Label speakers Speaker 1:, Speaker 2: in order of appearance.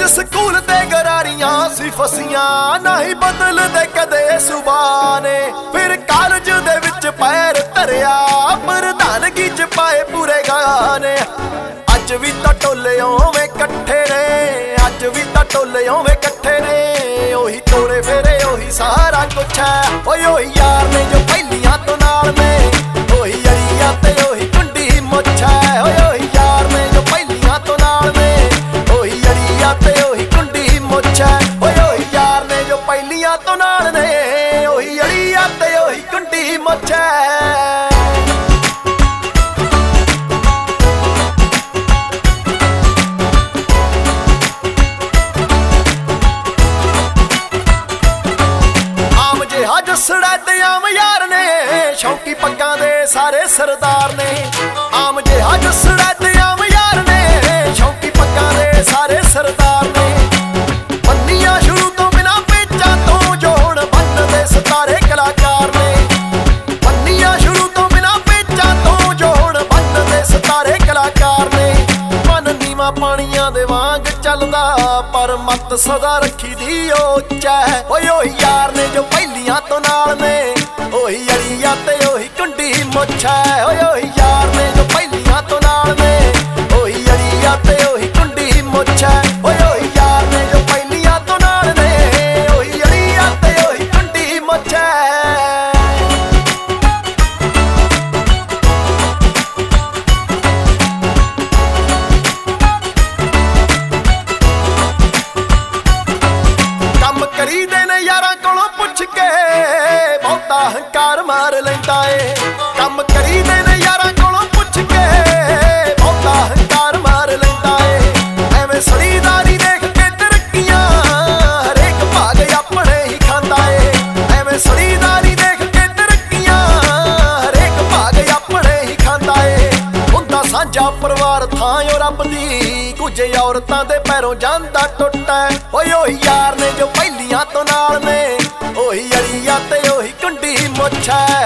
Speaker 1: School ਤੇ ਗਰਾਰੀਆਂ ਸੀ ਫਸੀਆਂ, ਨਹੀਂ ਬਦਲਦੇ ਕਦੇ ਸੁਭਾਅ ਨੇ। ਫਿਰ ਕਾਲਜ ਦੇ ਵਿੱਚ ਪੈਰ ਧਰਿਆ, ਪ੍ਰਧਾਨਗੀ ਚ ਪਾਏ ਪੂਰੇ ਗਾਣੇ। ਅੱਜ ਵੀ ਤਾਂ ਟੋਲੇ ਓਵੇਂ ਇਕੱਠੇ ਨੇ, ਅੱਜ ਵੀ ਤਾਂ ਟੋਲੇ ਓਵੇਂ ਇਕੱਠੇ ਨੇ। ਉਹੀ ਤੋਰੇ ਫੇਰੇ ਉਹੀ ਸਾਰਾ ਕੁਛ ਹੈ, ਓਏ ਉਹੀ ਯਾਰ ਨੇ ਜੋ ਪਹਿਲੀਆਂ ਤੋਂ ਨਾਲ ਨੇ। ਉਹੀ ਅੜੀਆਂ ਤੇ ਉਹੀ ਕੁੰਡੀ ਮੁੱਛ ਹੈ, ਓਏ ਉਹੀ ਯਾਰ ਨੇ ਜੋ ਪਹਿਲੀਆਂ ਤੋਂ ਨਾਲ ਨੇ। ਉਹੀ ਅੜੀਆਂ ਤੇ ਉਹੀ ਕੁੰਡੀ ਮੁੱਛ ਹੈ, ਓਏ ਉਹੀ ਯਾਰ ਨੇ ਜੋ ਪਹਿਲੀਆਂ ਤੋਂ ਨਾਲ ਨੇ। ਉਹੀ ਅੜੀਆਂ ਤੇ ਉਹੀ ਕੁੰਡੀ ਮੁੱਛ ਹੈ। ਜੱਸੜਾ ਤੇ ਆਮ ਯਾਰ ਨੇ, ਸ਼ੌਂਕੀ ਪੱਗਾਂ ਦੇ ਸਾਰੇ ਸਰਦਾਰ ਨੇ। ਆਮ ਜਿਹਾ ਜੱਸੜਾ ਤੇ ਆਮ ਯਾਰ ਨੇ, ਸ਼ੌਂਕੀ ਪੱਗਾਂ ਦੇ ਸਾਰੇ ਸਰਦਾਰ ਨੇ। ਬੰਨੀਆਂ ਸ਼ੁਰੂ ਤੋਂ ਬਿਨਾਂ ਪੇਚਾਂ ਤੋਂ ਜੋ ਹੁਣ ਬੰਨਦੇ ਸਿਤਾਰੇ ਕਲਾਕਾਰ ਨੇ। ਬੰਨੀਆਂ ਸ਼ੁਰੂ ਤੋਂ ਬਿਨਾਂ ਪੇਚਾਂ ਤੋਂ ਜੋ ਹੁਣ ਬੰਨਦੇ ਸਿਤਾਰੇ ਕਲਾਕਾਰ ਨੇ। ਮਨ ਨੀਵਾਂ ਪਾਣੀਆਂ ਦੇ ਵਾਂਗ ਚੱਲਦਾ, ਪਰ ਮੱਤ ਸਦਾ ਰੱਖੀ ਦੀ ਉੱਚਾ ਹੈ। ਓਏ ਉਹੀ ਯਾਰ ਨੇ ਜੋ ਪਹਿਲੀਆਂ ਤੋਂ ਨਾਲ ਨੇ। ਉਹੀ ਅੜੀਆਂ ਤੇ ਉਹੀ ਕੁੰਡੀ ਮੁੱਛ ਹੈ, ਓਏ ਉਹੀ ਯਾਰ ਨੇ ਜੋ ਪਹਿਲੀਆਂ ਤੋਂ ਨਾਲ ਨੇ। ਉਹੀ ਅੜੀਆਂ ਤੇ ਉਹੀ ਕੁੰਡੀ ਮੁੱਛ ਹੈ, ਓਏ ਉਹੀ ਯਾਰ ਨੇ ਜੋ ਪਹਿਲੀਆਂ ਤੋਂ ਨਾਲ ਨੇ। ਉਹੀ ਅੜੀਆਂ ਤੇ ਉਹੀ ਕੁੰਡੀ ਮੁੱਛ ਹੈ। ਕੰਮ ਕਰੀਦੇ ਨੇ ਯਾਰਾਂ ਕੋਲੋਂ ਪੁੱਛ ਕੇ, ਬਹੁਤਾ ਹੰਕਾਰ ਮਾਰ ਲੈਂਦਾ ਏ। ਕੰਮ ਕਰੀਦੇ ਨੇ ਯਾਰਾਂ ਕੋਲੋਂ ਪੁੱਛ ਕੇ, ਬਹੁਤਾ ਹੰਕਾਰ ਮਾਰ ਲੈਂਦਾ ਏ। ਐਵੇਂ ਸੜੀਦਾਰੀ ਦੇਖ ਕੇ ਤਰੱਕੀਆਂ, ਹਰੇਕ ਭਾਗ ਆਪਣੇ ਹੀ ਖਾਂਦਾ ਏ। ਐਵੇਂ ਸੜੀਦਾਰੀ ਦੇਖ ਕੇ ਤਰੱਕੀਆਂ, ਹਰੇਕ ਭਾਗ ਆਪਣੇ ਹੀ ਖਾਂਦਾ ਏ। ਹੁੰਦਾ ਸਾਂਝਾ ਪਰਿਵਾਰ ਥਾਂ ਓ ਰੱਬ ਦੀ, ਕੁਝ ਔਰਤਾਂ ਦੇ ਪੈਰੋਂ ਜਾਂਦਾ ਟੁੱਟਾ। ਓਏ ਉਹੀ ਯਾਰ ਨੇ ਜੋ ਪਹਿਲੀਆਂ ਤੋਂ ਨਾਲ ਨੇ। ਉਹੀ ਅੜੀਆਂ ਤੇ ਉਹੀ ਕੁੰਡੀ ਮੁੱਛ ਹੈ।